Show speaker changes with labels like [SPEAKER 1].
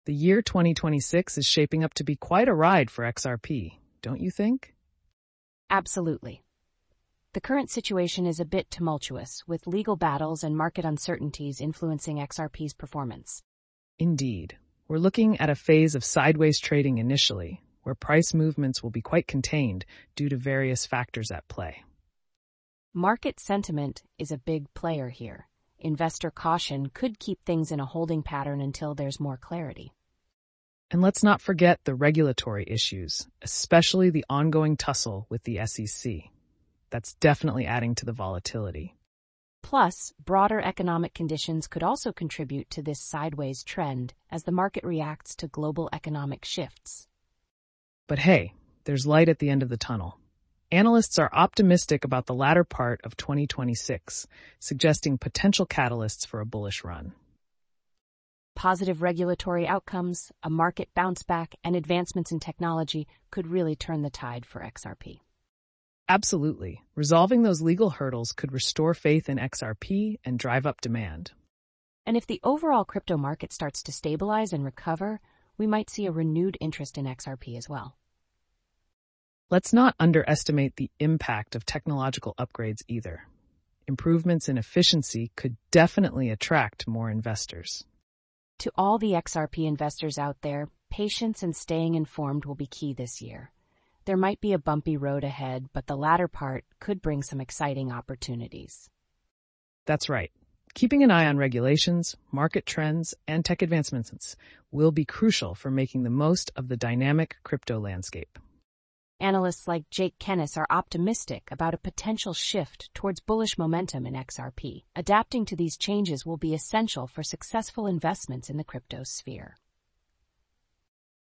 [SPEAKER 1] The year 2026 is shaping up to be quite a ride for XRP, don't you think?
[SPEAKER 2] Absolutely. The current situation is a bit tumultuous, with legal battles and market uncertainties influencing XRP's performance.
[SPEAKER 1] Indeed. We're looking at a phase of sideways trading initially, where price movements will be quite contained due to various factors at play.
[SPEAKER 2] Market sentiment is a big player here. Investor caution could keep things in a holding pattern until there's more clarity.
[SPEAKER 1] And let's not forget the regulatory issues, especially the ongoing tussle with the SEC. That's definitely adding to the volatility.
[SPEAKER 2] Plus, broader economic conditions could also contribute to this sideways trend as the market reacts to global economic shifts.
[SPEAKER 1] But hey, there's light at the end of the tunnel. Analysts are optimistic about the latter part of 2026, suggesting potential catalysts for a bullish run.
[SPEAKER 2] Positive regulatory outcomes, a market bounce back, and advancements in technology could really turn the tide for XRP.
[SPEAKER 1] Absolutely. Resolving those legal hurdles could restore faith in XRP and drive up demand.
[SPEAKER 2] And if the overall crypto market starts to stabilize and recover, we might see a renewed interest in XRP as well.
[SPEAKER 1] Let's not underestimate the impact of technological upgrades either. Improvements in efficiency could definitely attract more investors.
[SPEAKER 2] To all the XRP investors out there, patience and staying informed will be key this year. There might be a bumpy road ahead, but the latter part could bring some exciting opportunities.
[SPEAKER 1] That's right. Keeping an eye on regulations, market trends, and tech advancements will be crucial for making the most of the dynamic crypto landscape.
[SPEAKER 2] Analysts like Jake Kennis are optimistic about a potential shift towards bullish momentum in XRP. Adapting to these changes will be essential for successful investments in the crypto sphere.